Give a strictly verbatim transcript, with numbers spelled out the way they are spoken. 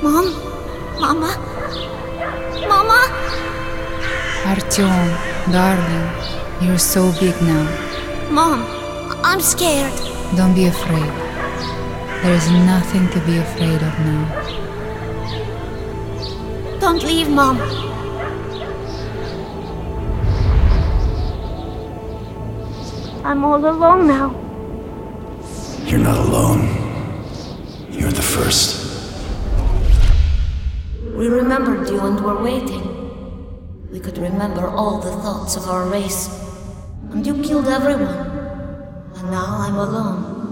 Mom? Mama? Mama? Artyom, darling, you're so big now. Mom, I'm scared. Don't be afraid. There is nothing to be afraid of now. Don't leave, Mom. I'm all alone now. You're not alone. You're the first. We remembered you and were waiting. We could remember all the thoughts of our race. And you killed everyone. And now I'm alone.